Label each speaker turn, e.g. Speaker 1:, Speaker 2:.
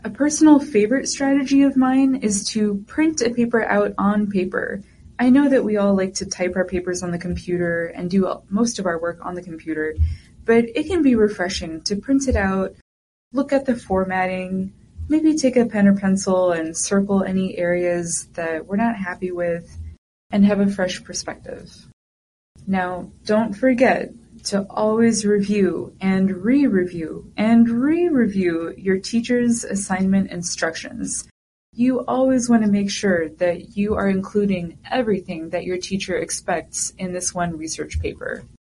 Speaker 1: A personal favorite strategy of mine is to print a paper out on paper. I know that we all like to type our papers on the computer and do most of our work on the computer, but it can be refreshing to print it out, look at the formatting, maybe take a pen or pencil and circle any areas that we're not happy with, and have a fresh perspective. Now, don't forget to always review and re-review and re-review your teacher's assignment instructions. You always want to make sure that you are including everything that your teacher expects in this one research paper.